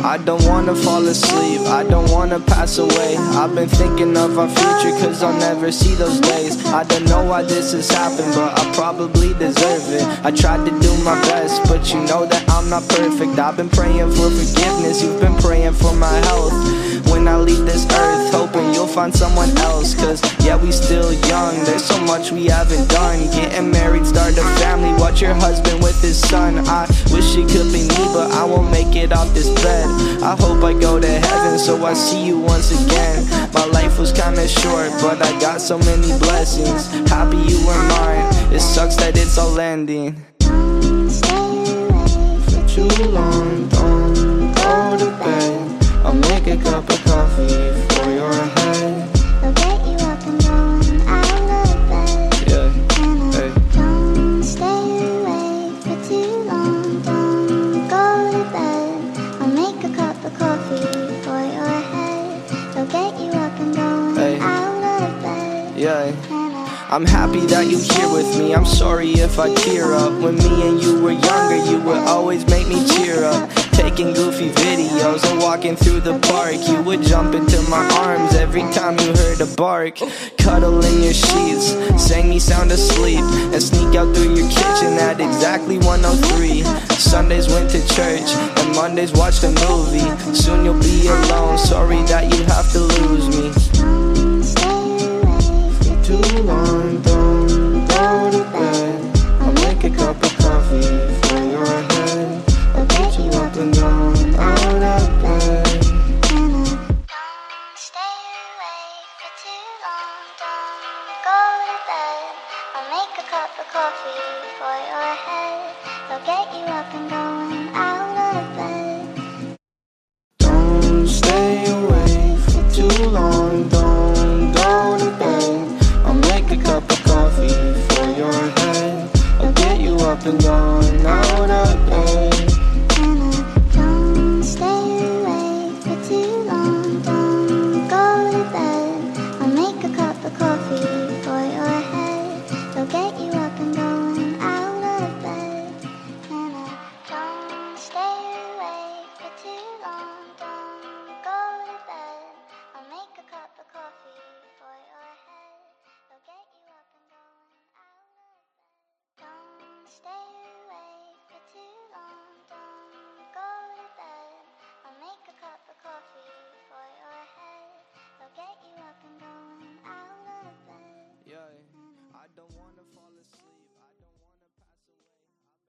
I don't wanna fall asleep, I don't wanna pass away. I've been thinking of our future, cause I'll never see those days. I don't know why this has happened, but I probably deserve it. I tried to do my best, but you know that I'm not perfect. I've been praying for forgiveness, you've been praying for my health. When I leave this earth, hoping you'll find someone else. Cause yeah, we still young, there's so much we haven't done. Getting married, start a family, watch your husband with his son. I wish it could be me, but I won't make it off this bed. I hope I go to heaven, so I see you once again. My life was kinda short, but I got so many blessings. Happy you were mine, it sucks that it's all ending. Don't stay away For too long, don't go to bed. I'll make a cup of coffee for your head. I'll get you up and going out of bed. Yeah, And hey. don't stay away for too long. Don't go to bed. I'll make a cup of coffee for your head. I'll get you up and going Hey. out of bed. Yeah. And I'm happy that you're here with me, I'm sorry if I tear up. When me and you were younger, you would always make me cheer up. Taking goofy videos and walking through the park, you would jump into my arms every time you heard a bark. Cuddle in your sheets, sang me sound asleep, and sneak out through your kitchen at exactly 1:03. Sundays went to church, and Mondays watched a movie. Soon you'll be alone, so